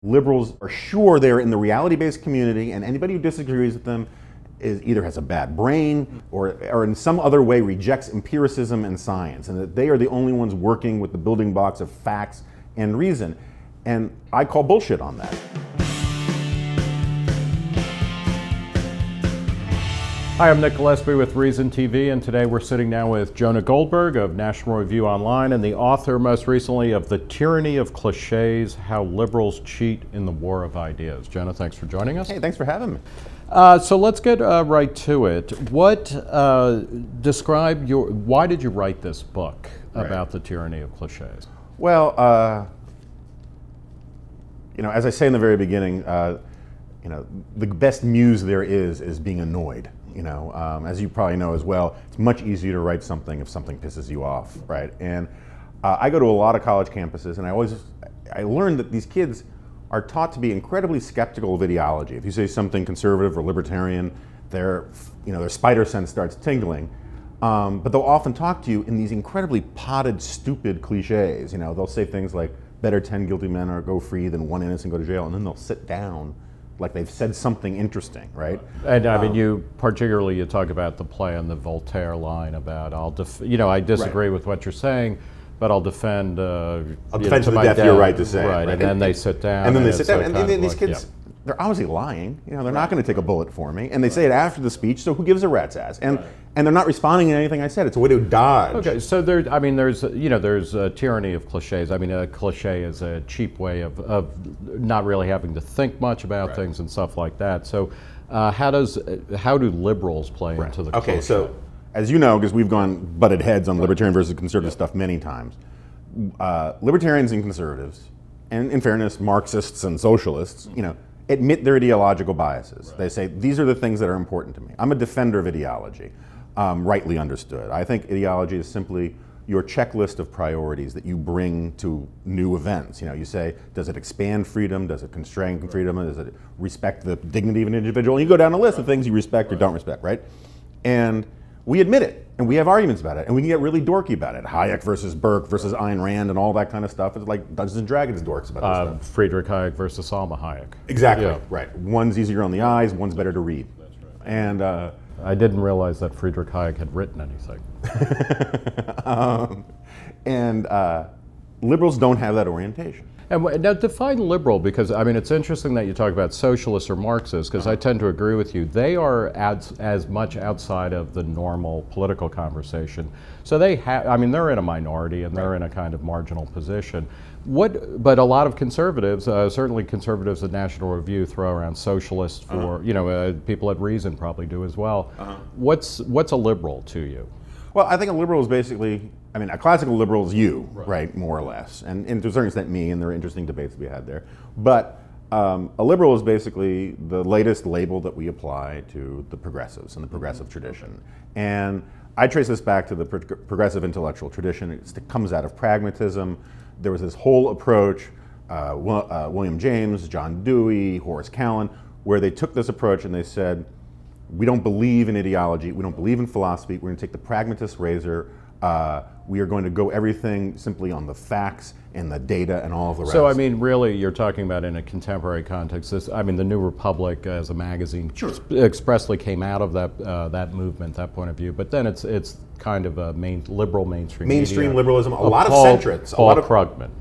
Liberals are sure they're in the reality-based community, and anybody who disagrees with them either has a bad brain or in some other way rejects empiricism and science, and that they are the only ones working with the building blocks of facts and reason. And I call bullshit on that. Hi, I'm Nick Gillespie with Reason TV, and today we're sitting down with Jonah Goldberg of National Review Online and the author most recently of The Tyranny of Clichés, How Liberals Cheat in the War of Ideas. Jonah, thanks for joining us. Hey, thanks for having me. So let's get right to it. Why did you write this book about the tyranny of clichés? Well, as I say in the very beginning, the best muse there is being annoyed. As you probably know as well, it's much easier to write something if something pisses you off, right? And I go to a lot of college campuses, and I learned that these kids are taught to be incredibly skeptical of ideology. If you say something conservative or libertarian, their spider sense starts tingling. But they'll often talk to you in these incredibly potted, stupid cliches. They'll say things like, better 10 guilty men or go free than one innocent go to jail, and then they'll sit down like they've said something interesting, right? And I mean, you talk about the play on the Voltaire line about I disagree with what you're saying, but I'll defend. I'll defend to the death your right to say. Right, and then they sit down. And then they sit down, and these kids, they're obviously lying. They're not going to take a bullet for me, and they say it after the speech. So who gives a rat's ass? And they're not responding to anything I said. It's a way to dodge. Okay, so there's a tyranny of cliches. I mean, a cliche is a cheap way of not really having to think much about things and stuff like that. So how do liberals play into the cliche? Okay, so as you know, because we've butted heads on libertarian versus conservative stuff many times, libertarians and conservatives, and in fairness, Marxists and socialists, admit their ideological biases. They say, these are the things that are important to me. I'm a defender of ideology. Rightly understood. I think ideology is simply your checklist of priorities that you bring to new events. You say, does it expand freedom? Does it constrain freedom? Does it respect the dignity of an individual? And you go down a list of things you respect or don't respect, right? And we admit it, and we have arguments about it, and we can get really dorky about it. Hayek versus Burke versus Ayn Rand and all that kind of stuff. It's like Dungeons and Dragons dorks about this stuff. Friedrich Hayek versus Salma Hayek. Exactly, right. One's easier on the eyes, one's better to read. That's right. And I didn't realize that Friedrich Hayek had written anything. Liberals don't have that orientation. And now define liberal, because I mean it's interesting that you talk about socialists or Marxists, because I tend to agree with you. They are as much outside of the normal political conversation. So they're in a minority and they're in a kind of marginal position. But a lot of conservatives, certainly conservatives at National Review, throw around socialists for people at Reason probably do as well. What's a liberal to you? Well, I think a liberal is basically, a classical liberal is you, right, more or less. And to a certain extent me, and there are interesting debates to be had there. But a liberal is basically the latest label that we apply to the progressives and the progressive tradition. And I trace this back to the progressive intellectual tradition. It comes out of pragmatism. There was this whole approach, William James, John Dewey, Horace Cowan, where they took this approach and they said, we don't believe in ideology, we don't believe in philosophy, we're going to take the pragmatist razor, we are going to go everything simply on the facts and the data and all of the rest. So I mean, really, you're talking about in a contemporary context, the New Republic as a magazine expressly came out of that movement, that point of view, but then it's kind of a liberal mainstream media. Liberalism, a lot of centrists. Paul Krugman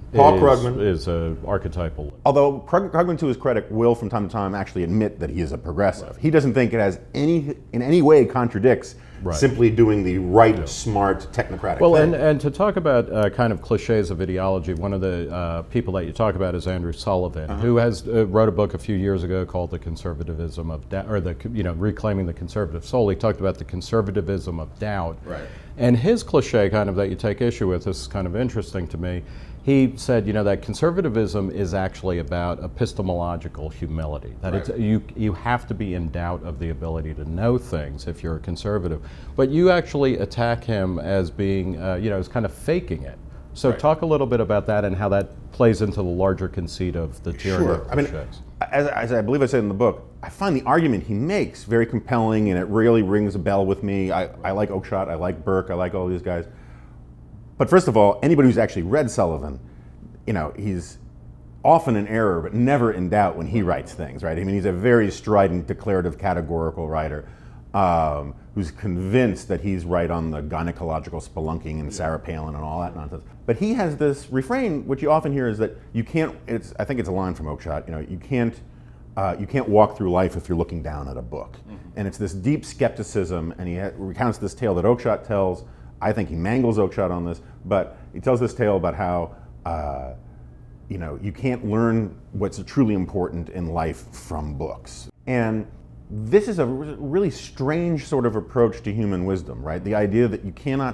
is an archetypal. Although Krugman, to his credit, will from time to time actually admit that he is a progressive. He doesn't think it has in any way contradicts simply doing the smart, technocratic thing. And to talk about kind of cliches of ideology, one of the people that you talk about is Andrew Sullivan, who wrote a book a few years ago called The Conservatism of Doubt, or Reclaiming the Conservative Soul. He talked about the conservatism of doubt. Right. And his cliche kind of that you take issue with, this is kind of interesting to me. He said, that conservatism is actually about epistemological humility. That you have to be in doubt of the ability to know things if you're a conservative. But you actually attack him as being, as kind of faking it. So talk a little bit about that and how that plays into the larger conceit of the tyranny of clichés. As I believe I said in the book, I find the argument he makes very compelling, and it really rings a bell with me. I like Oakeshott, I like Burke, I like all these guys. But first of all, anybody who's actually read Sullivan, he's often in error, but never in doubt when he writes things, right? I mean, he's a very strident, declarative, categorical writer who's convinced that he's right on the gynecological spelunking and Sarah Palin and all that nonsense. But he has this refrain, which you often hear, is that you can't. I think it's a line from Oakeshott. You know, you can't walk through life if you're looking down at a book. And it's this deep skepticism, and he recounts this tale that Oakeshott tells. I think he mangles Oakeshott on this, but he tells this tale about how you can't learn what's truly important in life from books. And this is a really strange sort of approach to human wisdom, right? The idea that you cannot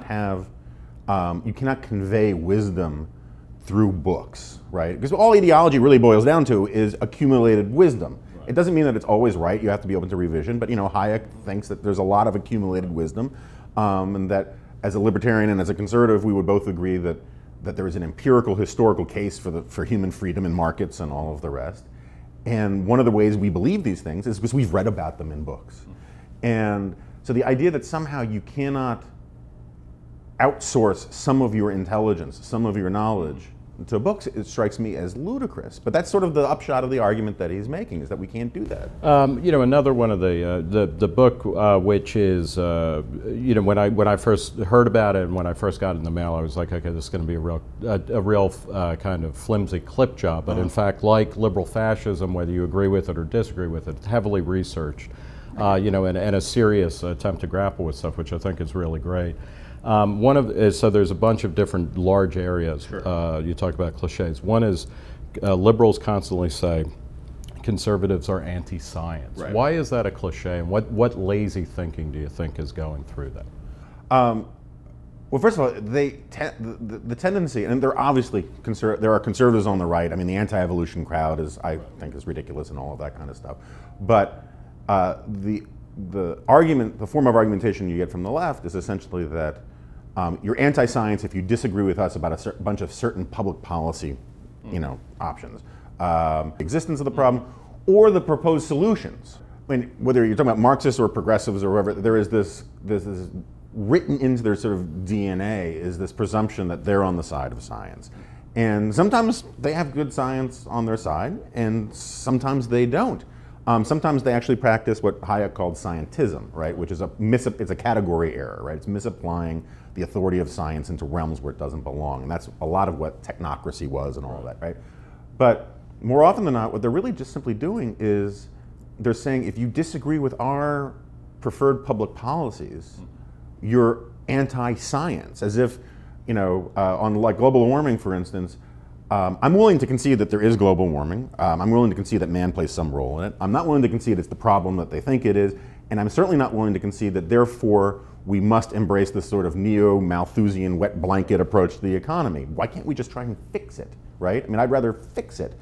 convey wisdom through books, right? Because all ideology really boils down to is accumulated wisdom. Right. It doesn't mean that it's always right. You have to be open to revision. But Hayek thinks that there's a lot of accumulated wisdom, and that as a libertarian and as a conservative, we would both agree that there is an empirical historical case for human freedom in markets and all of the rest. And one of the ways we believe these things is because we've read about them in books. And so the idea that somehow you cannot outsource some of your intelligence, some of your knowledge to books, it strikes me as ludicrous. But that's sort of the upshot of the argument that he's making, is that we can't do that. Another one of the book, which is, when I first heard about it and when I first got it in the mail, I was like, okay, this is going to be a real kind of flimsy clip job. But in fact, like liberal fascism, whether you agree with it or disagree with it, it's heavily researched, and a serious attempt to grapple with stuff, which I think is really great. So there's a bunch of different large areas. Sure. You talk about cliches. One is liberals constantly say conservatives are anti-science. Right. Why is that a cliche, and what lazy thinking do you think is going through that? Well, first of all, the tendency, and there obviously there are conservatives on the right. I mean, the anti-evolution crowd I think is ridiculous and all of that kind of stuff. But the form of argumentation you get from the left is essentially that you're anti-science if you disagree with us about a bunch of certain public policy, options, existence of the problem, or the proposed solutions. I mean, whether you're talking about Marxists or progressives or whatever, there is this written into their sort of DNA is this presumption that they're on the side of science. And sometimes they have good science on their side, and sometimes they don't. Sometimes they actually practice what Hayek called scientism, right? Which is it's a category error, right? It's misapplying the authority of science into realms where it doesn't belong. And that's a lot of what technocracy was and all of that, right? But more often than not, what they're really just simply doing is they're saying, if you disagree with our preferred public policies, you're anti-science. As if, on like global warming, for instance, I'm willing to concede that there is global warming. I'm willing to concede that man plays some role in it. I'm not willing to concede it's the problem that they think it is. And I'm certainly not willing to concede that therefore we must embrace this sort of neo-Malthusian wet blanket approach to the economy. Why can't we just try and fix it, right? I mean, I'd rather fix it.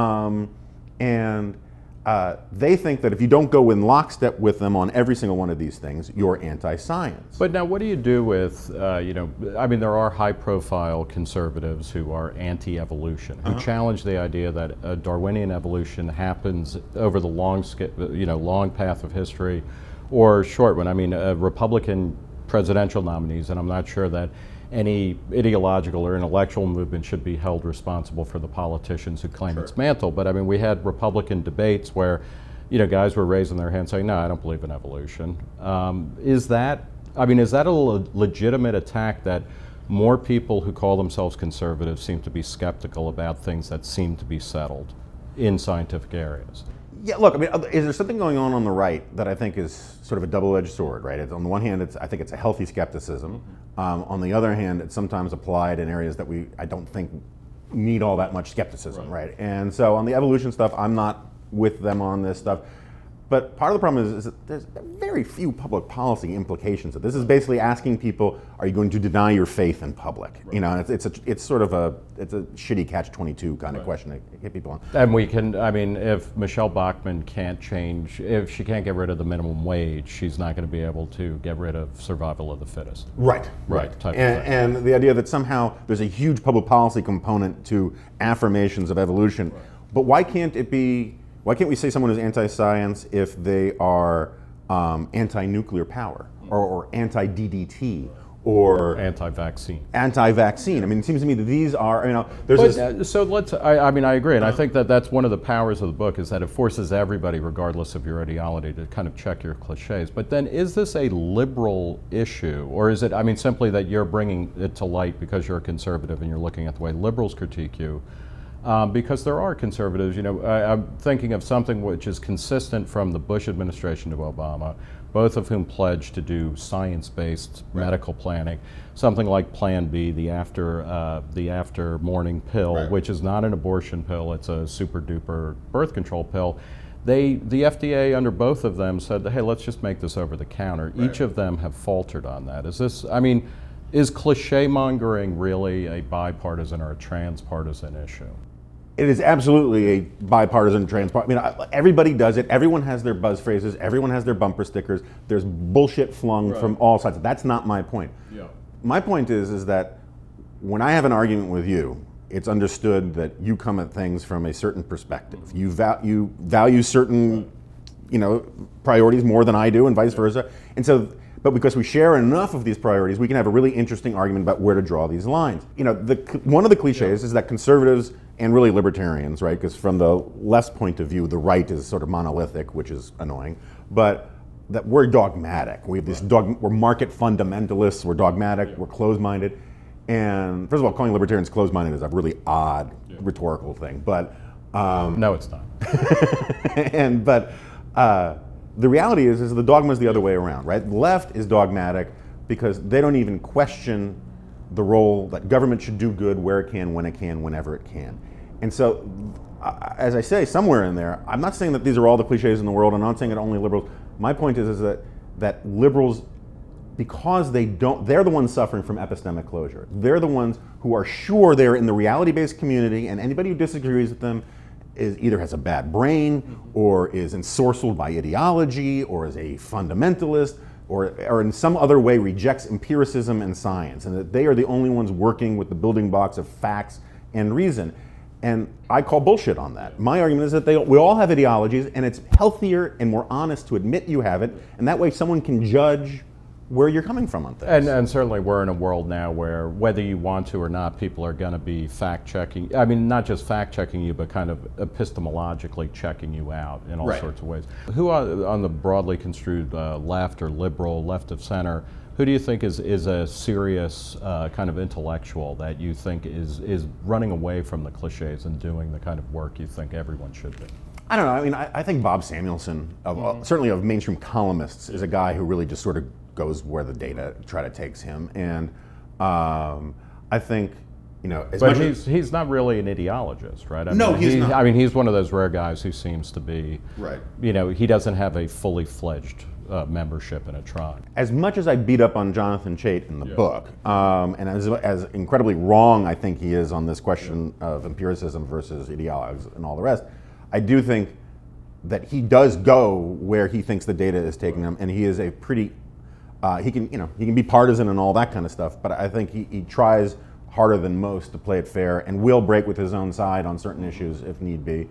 They think that if you don't go in lockstep with them on every single one of these things, you're anti-science. But now what do you do with, there are high-profile conservatives who are anti-evolution, who challenge the idea that Darwinian evolution happens over the long path of history, or short one. I mean, Republican presidential nominees, and I'm not sure that any ideological or intellectual movement should be held responsible for the politicians who claim its mantle. But I mean, we had Republican debates where, guys were raising their hands saying, "No, I don't believe in evolution." Is that a legitimate attack that more people who call themselves conservatives seem to be skeptical about things that seem to be settled in scientific areas? Yeah, look, I mean, is there something going on the right that I think is sort of a double-edged sword, right? On the one hand, I think it's a healthy skepticism. On the other hand, it's sometimes applied in areas that I don't think need all that much skepticism, right? And so on the evolution stuff, I'm not with them on this stuff. But part of the problem is that there's very few public policy implications of this. Is basically asking people, are you going to deny your faith in public? Right. It's sort of a shitty catch-22 kind of question to hit people on. And if Michelle Bachmann if she can't get rid of the minimum wage, she's not going to be able to get rid of survival of the fittest. Right. And the idea that somehow there's a huge public policy component to affirmations of evolution, but why can't we say someone is anti-science if they are anti-nuclear power or anti-DDT or Anti-vaccine. anti-vaccine. I mean, it seems to me that these are, there's But, this. so let's. I mean, I agree, and I think that that's one of the powers of the book is that it forces everybody, regardless of your ideology, to kind of check your cliches. But then, is this a liberal issue, or is it? I mean, simply that you're bringing it to light because you're a conservative and you're looking at the way liberals critique you. Because there are conservatives, I'm thinking of something which is consistent from the Bush administration to Obama, both of whom pledged to do science-based medical planning, something like Plan B, the after morning pill, which is not an abortion pill; it's a super-duper birth control pill. The FDA under both of them said, "Hey, let's just make this over the counter." Each of them have faltered on that. Is this? I mean, is cliche mongering really a bipartisan or a transpartisan issue? It is absolutely a bipartisan transpartisan. I mean, everybody does it. Everyone has their buzz phrases. Everyone has their bumper stickers. There's bullshit flung from all sides. That's not my point. Yeah. My point is that when I have an argument with you, it's understood that you come at things from a certain perspective. You value certain, priorities more than I do, and vice versa. And so, but because we share enough of these priorities, we can have a really interesting argument about where to draw these lines. One of the cliches is that conservatives and really libertarians, right? Because from the left's point of view, the right is sort of monolithic, which is annoying. But that we're dogmatic. We have this we're market fundamentalists. We're dogmatic. We're closed-minded. And first of all, calling libertarians closed-minded is a really odd rhetorical thing. But no, it's not. The reality is the dogma is the other way around, right? The left is dogmatic because they don't even question the role that government should do good where it can, when it can, whenever it can. And so, as I say, somewhere in there, I'm not saying that these are all the cliches in the world. I'm not saying that only liberals. My point is that liberals, because they're the ones suffering from epistemic closure. They're the ones who are sure they're in the reality-based community, and anybody who disagrees with them either has a bad brain, or is ensorcelled by ideology, or is a fundamentalist, or in some other way rejects empiricism and science, and that they are the only ones working with the building blocks of facts and reason. And I call bullshit on that. My argument is that we all have ideologies, and it's healthier and more honest to admit you have it, and that way someone can judge where you're coming from on things. And certainly we're in a world now where whether you want to or not, people are going to be fact-checking. I mean, not just fact-checking you, but kind of epistemologically checking you out in all sorts of ways. Who on the broadly construed left or liberal, left of center, who do you think is a serious kind of intellectual that you think is running away from the cliches and doing the kind of work you think everyone should be? I don't know. I mean, I think Bob Samuelson, certainly of mainstream columnists, is a guy who really just sort of goes where the data takes him. And I think, but he's not really an ideologist, right? He's not. I mean, he's one of those rare guys who seems to be, right. He doesn't have a fully fledged membership in a tribe. As much as I beat up on Jonathan Chait in the book, and as incredibly wrong I think he is on this question of empiricism versus ideologues and all the rest, I do think that he does go where he thinks the data is taking him, and he is a pretty, he can be partisan and all that kind of stuff, but I think he tries harder than most to play it fair and will break with his own side on certain issues if need be.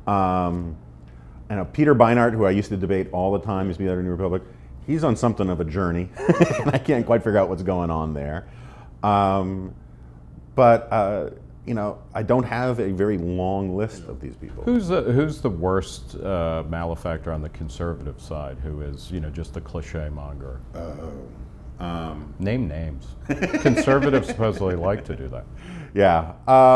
Peter Beinart, who I used to debate all the time, used to be the editor of New Republic, he's on something of a journey, and I can't quite figure out what's going on there. I don't have a very long list of these people. Who's the worst malefactor on the conservative side? Who is just a cliche monger? Name names. Conservatives supposedly like to do that. Yeah.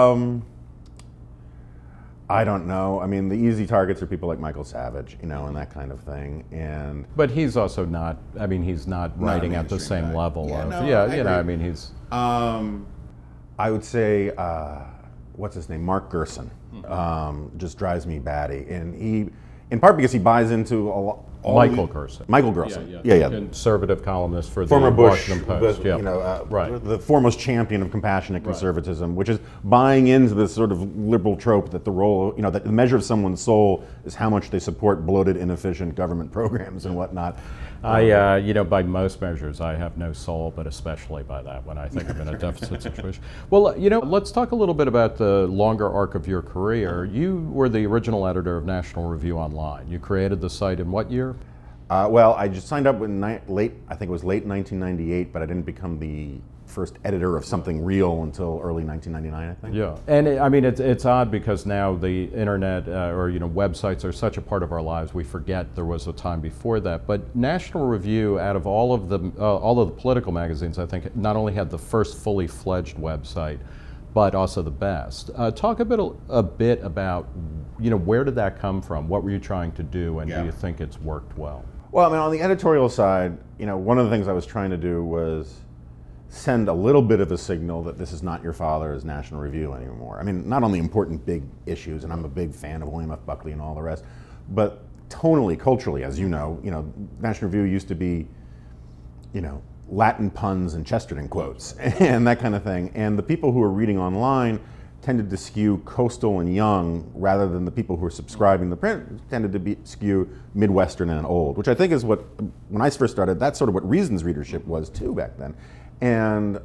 I don't know. I mean, the easy targets are people like Michael Savage, and that kind of thing. But he's also not. I mean, he's not writing at the same level of. I mean, he's. I would say, what's his name? Mark Gerson. Just drives me batty, and he, in part because he buys into Michael Gerson. Michael Gerson. Yeah. Conservative columnist for former the Bush, Washington Post. The foremost champion of compassionate conservatism, which is buying into this sort of liberal trope that the role, that the measure of someone's soul is how much they support bloated, inefficient government programs and whatnot. By most measures, I have no soul, but especially by that when I think I'm in a deficit situation. Well, let's talk a little bit about the longer arc of your career. You were the original editor of National Review Online. You created the site in what year? Well, I just signed up in late, I think it was late 1998, but I didn't become the first editor of Something Real until early 1999, I think. Yeah, and I mean it's odd because now the internet or websites are such a part of our lives. We forget there was a time before that. But National Review, out of all of the political magazines, I think not only had the first fully fledged website, but also the best. Talk a bit about where did that come from? What were you trying to do, and do you think it's worked well? Well, I mean, on the editorial side, one of the things I was trying to do was send a little bit of a signal that this is not your father's National Review anymore. I mean, not on the important big issues, and I'm a big fan of William F. Buckley and all the rest, but tonally, culturally, as you know, National Review used to be, Latin puns and Chesterton quotes and that kind of thing. And the people who are reading online tended to skew coastal and young, rather than the people who are subscribing to print tended to skew Midwestern and old, which I think is what, when I first started, that's sort of what Reason's readership was too back then. And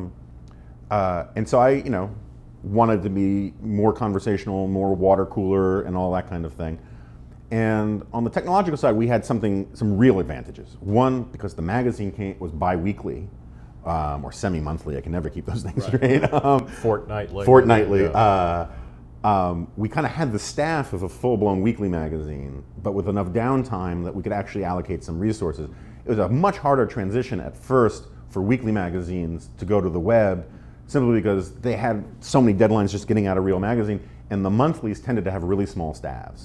so I, wanted to be more conversational, more water cooler, and all that kind of thing. And on the technological side, we had some real advantages. One, because the magazine was bi-weekly, or semi-monthly. I can never keep those things straight. Fortnightly. Fortnightly. Yeah. We kind of had the staff of a full-blown weekly magazine, but with enough downtime that we could actually allocate some resources. It was a much harder transition at first for weekly magazines to go to the web, simply because they had so many deadlines just getting out a real magazine, and the monthlies tended to have really small staffs.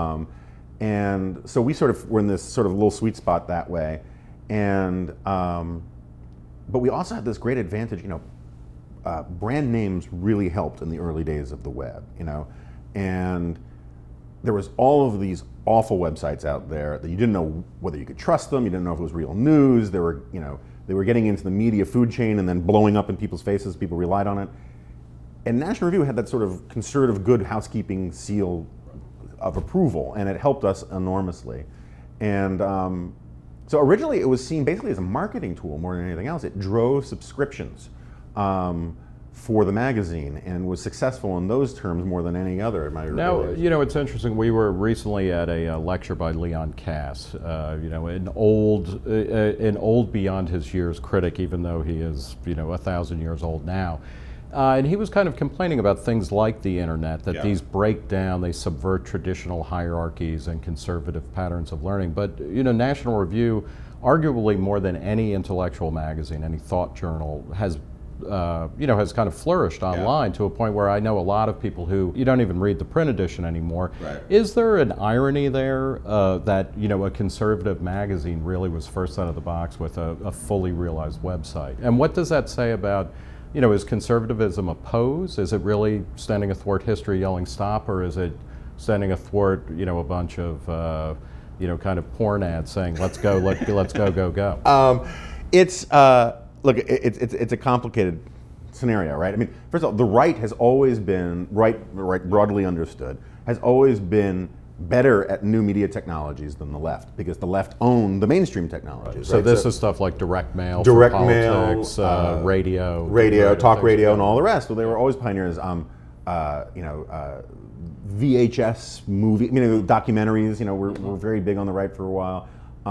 And so we sort of were in this sort of little sweet spot that way. And but we also had this great advantage, brand names really helped in the early days of the web, and there was all of these awful websites out there that you didn't know whether you could trust them, you didn't know if it was real news, they were getting into the media food chain and then blowing up in people's faces, people relied on it. And National Review had that sort of conservative good housekeeping seal of approval, and it helped us enormously. And so originally it was seen basically as a marketing tool more than anything else. It drove subscriptions for the magazine and was successful in those terms more than any other in my early days. Now, it's interesting. We were recently at a lecture by Leon Kass, an old beyond his years critic, even though he is, 1,000 years old now. And he was kind of complaining about things like the internet, that these break down, they subvert traditional hierarchies and conservative patterns of learning. But, National Review, arguably more than any intellectual magazine, any thought journal, has kind of flourished online to a point where I know a lot of people who, you don't even read the print edition anymore. Right. Is there an irony there that, a conservative magazine really was first out of the box with a fully realized website? And what does that say about, is conservatism a pose? Is it really standing athwart history yelling stop, or is it standing athwart, a bunch of, kind of porn ads saying, let's go, let's go, go, go? Look, it's a complicated scenario, right? I mean, first of all, the right has always been, right broadly understood, has always been better at new media technologies than the left, because the left owned the mainstream technologies. So right? this is stuff like direct mail, direct for politics, mail, radio, talk radio, and all the rest. Well, they were always pioneers. VHS movie, documentaries. Were very big on the right for a while,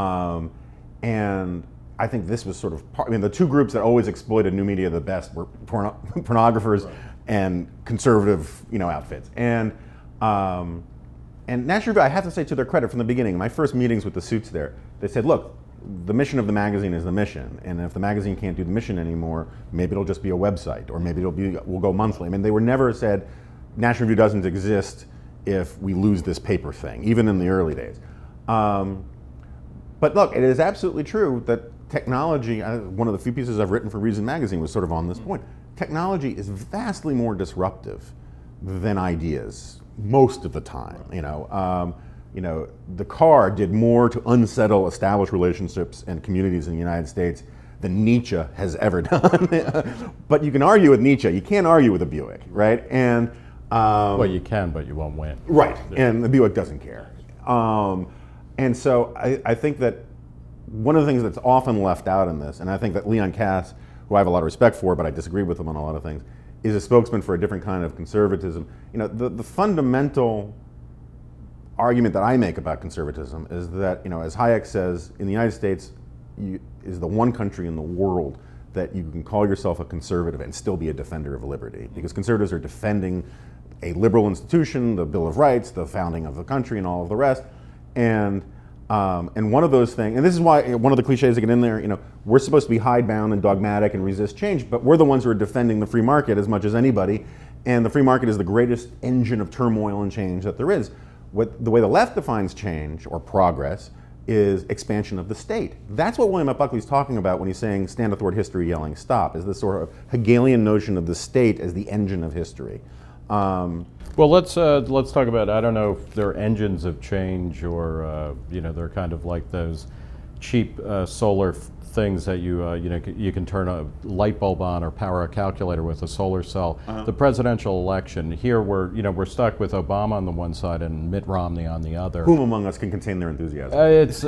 and I think this was sort of the two groups that always exploited new media the best were pornographers and conservative, outfits. And National Review, I have to say to their credit, from the beginning, my first meetings with the suits there, they said, look, the mission of the magazine is the mission, and if the magazine can't do the mission anymore, maybe it'll just be a website, or maybe we'll go monthly. I mean, they were never said, National Review doesn't exist if we lose this paper thing, even in the early days. But look, it is absolutely true that technology, one of the few pieces I've written for Reason magazine was sort of on this point. Technology is vastly more disruptive than ideas most of the time. The car did more to unsettle established relationships and communities in the United States than Nietzsche has ever done. But you can argue with Nietzsche. You can't argue with a Buick, right? And well, you can, but you won't win. Right, and the Buick doesn't care. And so I think that one of the things that's often left out in this, and I think that Leon Kass, who I have a lot of respect for, but I disagree with him on a lot of things, is a spokesman for a different kind of conservatism. The fundamental argument that I make about conservatism is that, as Hayek says, in the United States is the one country in the world that you can call yourself a conservative and still be a defender of liberty, because conservatives are defending a liberal institution, the Bill of Rights, the founding of the country, and all of the rest. And one of those things, and this is why one of the cliches that get in there, we're supposed to be hidebound and dogmatic and resist change, but we're the ones who are defending the free market as much as anybody, and the free market is the greatest engine of turmoil and change that there is. The way the left defines change or progress is expansion of the state. That's what William F. Buckley's talking about when he's saying stand athwart history yelling stop, is this sort of Hegelian notion of the state as the engine of history. Well, let's talk about, I don't know if they're engines of change or they're kind of like those cheap solar things that you can turn a light bulb on or power a calculator with a solar cell. The presidential election here, we're stuck with Obama on the one side and Mitt Romney on the other. Whom among us can contain their enthusiasm? It's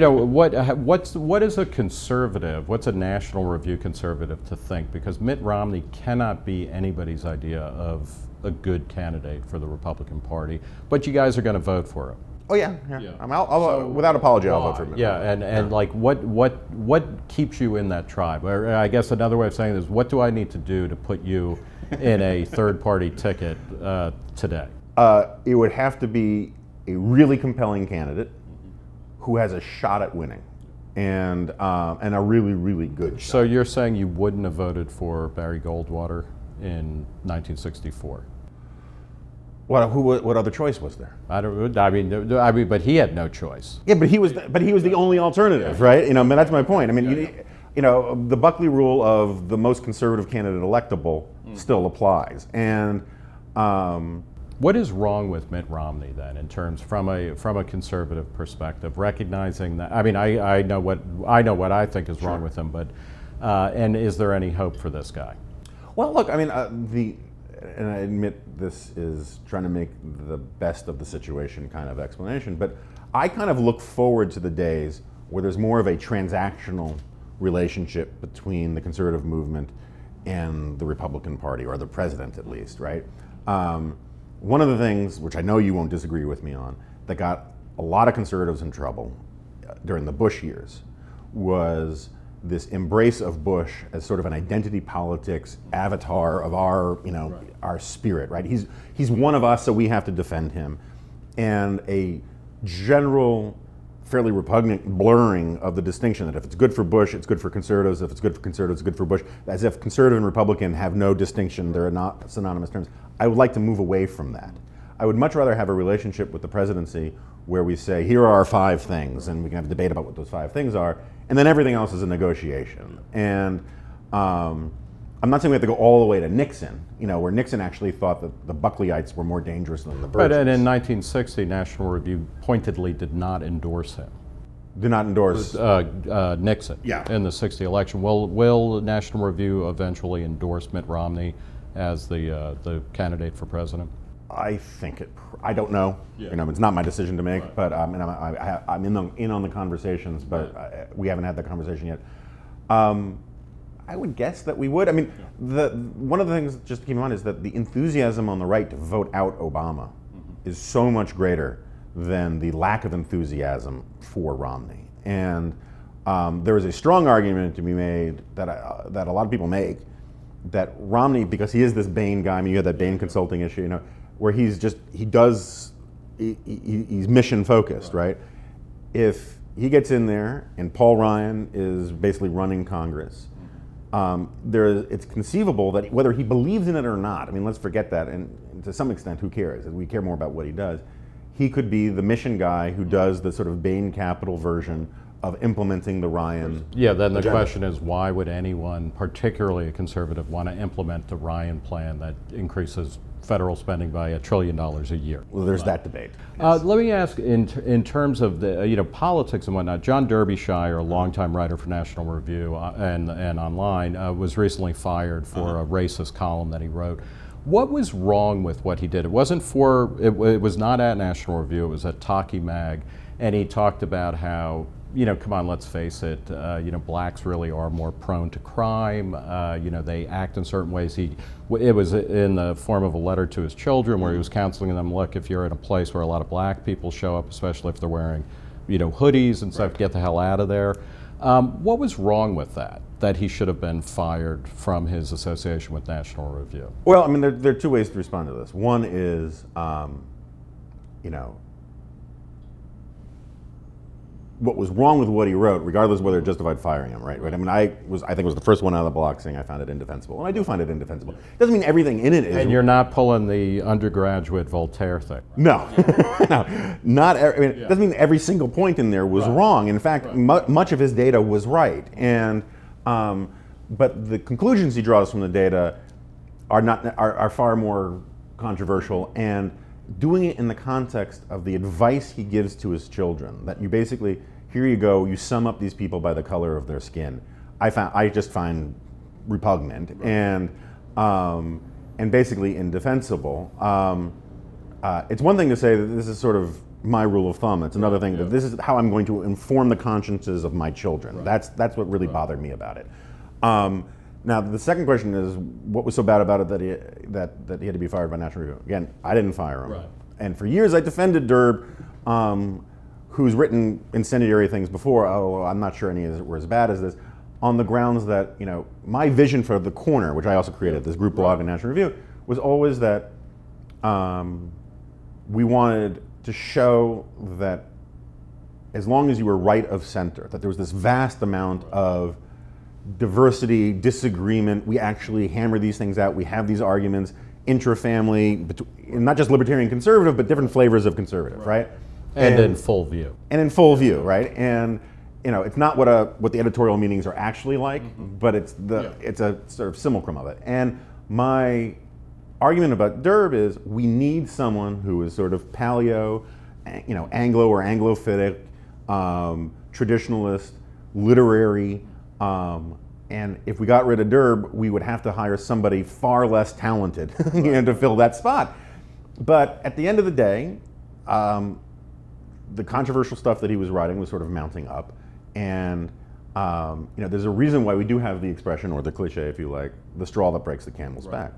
what is a conservative? What's a National Review conservative to think? Because Mitt Romney cannot be anybody's idea of a good candidate for the Republican Party, but you guys are going to vote for him. Oh yeah. I'll without apology, I'll vote for him. Yeah, and like what keeps you in that tribe? Or I guess another way of saying this: what do I need to do to put you in a third-party ticket today? It would have to be a really compelling candidate who has a shot at winning, and a really, really good shot. So you're saying you wouldn't have voted for Barry Goldwater in 1964? What other choice was there? I mean, but he had no choice. Yeah, but he was the only alternative, right? That's my point. I mean, the Buckley rule of the most conservative candidate electable still applies. And what is wrong with Mitt Romney then, in terms from a conservative perspective, recognizing that? I mean, I know what I think is wrong with him, but and is there any hope for this guy? Well, look, I mean, and I admit this is trying to make the best of the situation kind of explanation, but I kind of look forward to the days where there's more of a transactional relationship between the conservative movement and the Republican Party, or the president at least, right? One of the things, which I know you won't disagree with me on, that got a lot of conservatives in trouble during the Bush years was this embrace of Bush as sort of an identity politics avatar of our, our spirit, right? He's one of us, so we have to defend him. And a general, fairly repugnant blurring of the distinction that if it's good for Bush, it's good for conservatives. If it's good for conservatives, it's good for Bush. As if conservative and Republican have no distinction. They're not synonymous terms. I would like to move away from that. I would much rather have a relationship with the presidency where we say, here are our 5 things, and we can have a debate about what those 5 things are, and then everything else is a negotiation. And I'm not saying we have to go all the way to Nixon, where Nixon actually thought that the Buckleyites were more dangerous than the Burges. But in 1960, National Review pointedly did not endorse him. Did not endorse Nixon in the 60 election. Will National Review eventually endorse Mitt Romney as the candidate for president? I think I don't know. It's not my decision to make, but I'm in on the conversations, but we haven't had that conversation yet. I would guess that we would. I mean, one of the things just to keep in mind is that the enthusiasm on the right to vote out Obama is so much greater than the lack of enthusiasm for Romney. And there is a strong argument to be made that a lot of people make that Romney, because he is this Bain guy, I mean, you had that Bain consulting issue, where he's mission focused, right? If he gets in there and Paul Ryan is basically running Congress, it's conceivable that whether he believes in it or not, I mean, let's forget that, and to some extent, who cares? We care more about what he does. He could be the mission guy who does the sort of Bain Capital version of implementing the Ryan. Yeah, then the agenda. question is, why would anyone, particularly a conservative, want to implement the Ryan plan that increases federal spending by $1 trillion a year? Well, there's that debate. Let me ask, in terms of the politics and whatnot, John Derbyshire, a longtime writer for National Review and online, was recently fired for a racist column that he wrote. What was wrong with what he did? It was not at National Review, it was at Talkie Mag, and he talked about how come on, let's face it, blacks really are more prone to crime. They act in certain ways. It was in the form of a letter to his children where he was counseling them, look, if you're in a place where a lot of black people show up, especially if they're wearing, hoodies and stuff, get the hell out of there. What was wrong with that he should have been fired from his association with National Review? Well, I mean, there are two ways to respond to this. One is, what was wrong with what he wrote, regardless of whether it justified firing him, right? I mean, I think it was the first one out of the block saying I found it indefensible, and I do find it indefensible. Doesn't mean everything in it is. And you're not pulling the undergraduate Voltaire thing. No, no, not. It doesn't mean every single point in there was wrong. In fact, much of his data was right, and but the conclusions he draws from the data are far more controversial, and doing it in the context of the advice he gives to his children, that you basically, here you go, you sum up these people by the color of their skin, I just find repugnant and basically indefensible. It's one thing to say that this is sort of my rule of thumb. It's another thing that this is how I'm going to inform the consciences of my children. That's what really bothered me about it. Now, the second question is, what was so bad about it that he had to be fired by National Review? Again, I didn't fire him. Right. And for years I defended Derb, who's written incendiary things before, although I'm not sure any of it were as bad as this, on the grounds that, my vision for The Corner, which I also created, this group blog in National Review, was always that we wanted to show that as long as you were right of center, that there was this vast amount of diversity, disagreement, we actually hammer these things out, we have these arguments intra-family, not just libertarian conservative, but different flavors of conservative, right? And in full view. And in full view, right? And it's not what the editorial meetings are actually like, but it's a sort of simulacrum of it. And my argument about Derb is we need someone who is sort of paleo, Anglo or Anglophitic, traditionalist, literary. And if we got rid of Derb, we would have to hire somebody far less talented to fill that spot. But at the end of the day, the controversial stuff that he was writing was sort of mounting up. And there's a reason why we do have the expression, or the cliche if you like, the straw that breaks the camel's back.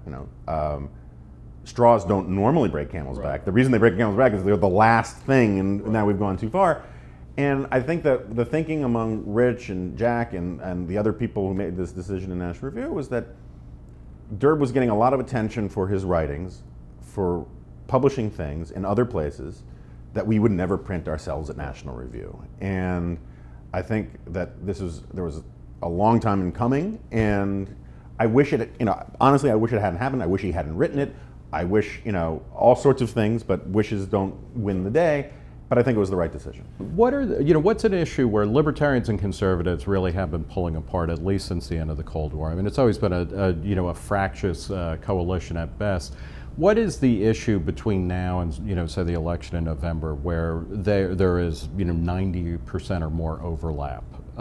Straws don't normally break camel's back. The reason they break a camel's back is they're the last thing, and now we've gone too far. And I think that the thinking among Rich and Jack and the other people who made this decision in National Review was that Derb was getting a lot of attention for his writings, for publishing things in other places that we would never print ourselves at National Review. And I think that there was a long time in coming, and I wish honestly, I wish it hadn't happened. I wish he hadn't written it. I wish, all sorts of things, but wishes don't win the day. But I think it was the right decision. What's an issue where libertarians and conservatives really have been pulling apart, at least since the end of the Cold War? I mean, it's always been a fractious coalition at best. What is the issue between now and say the election in November, where there is 90% or more overlap?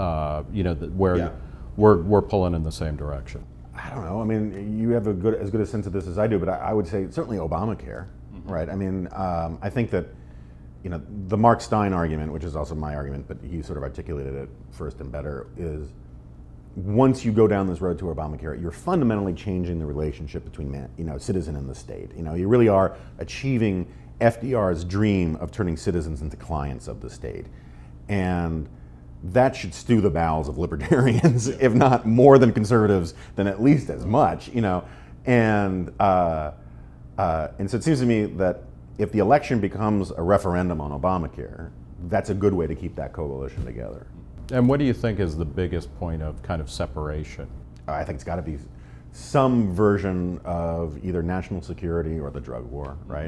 Where we're pulling in the same direction. I don't know. I mean, you have as good a sense of this as I do, but I would say certainly Obamacare, right? I mean, I think that. The Mark Stein argument, which is also my argument, but he sort of articulated it first and better, is once you go down this road to Obamacare, you're fundamentally changing the relationship between citizen and the state. You really are achieving FDR's dream of turning citizens into clients of the state. And that should stew the bowels of libertarians, if not more than conservatives, then at least as much, And so it seems to me that if the election becomes a referendum on Obamacare, that's a good way to keep that coalition together. And what do you think is the biggest point of kind of separation? I think it's got to be some version of either national security or the drug war, right?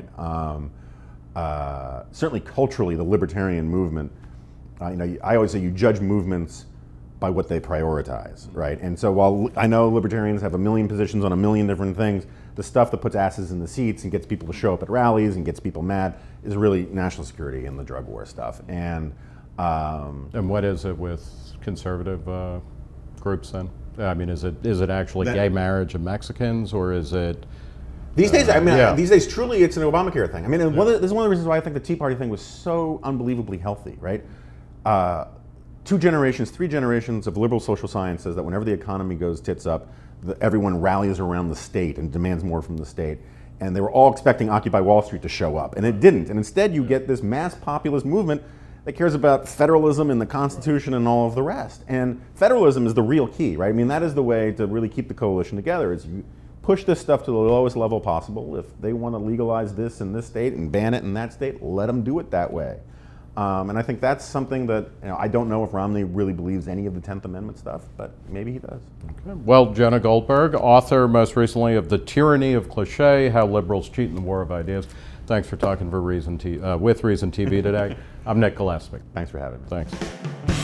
Certainly culturally, the libertarian movement, I always say you judge movements by what they prioritize, right? And so while I know libertarians have a million positions on a million different things, the stuff that puts asses in the seats and gets people to show up at rallies and gets people mad is really national security and the drug war stuff. And what is it with conservative groups then? I mean, is it actually gay marriage of Mexicans, or is it? These days, these days, truly, it's an Obamacare thing. I mean, this is one of the reasons why I think the Tea Party thing was so unbelievably healthy, right? 2 generations, 3 generations of liberal social science says that whenever the economy goes tits up, everyone rallies around the state and demands more from the state. And they were all expecting Occupy Wall Street to show up, and it didn't. And instead, you get this mass populist movement that cares about federalism and the Constitution and all of the rest. And federalism is the real key, right? I mean, that is the way to really keep the coalition together, is you push this stuff to the lowest level possible. If they want to legalize this in this state and ban it in that state, let them do it that way. And I think that's something that, I don't know if Romney really believes any of the 10th Amendment stuff, but maybe he does. Okay. Well, Jenna Goldberg, author most recently of The Tyranny of Cliché, How Liberals Cheat in the War of Ideas. Thanks for talking with Reason TV today. I'm Nick Gillespie. Thanks for having me. Thanks.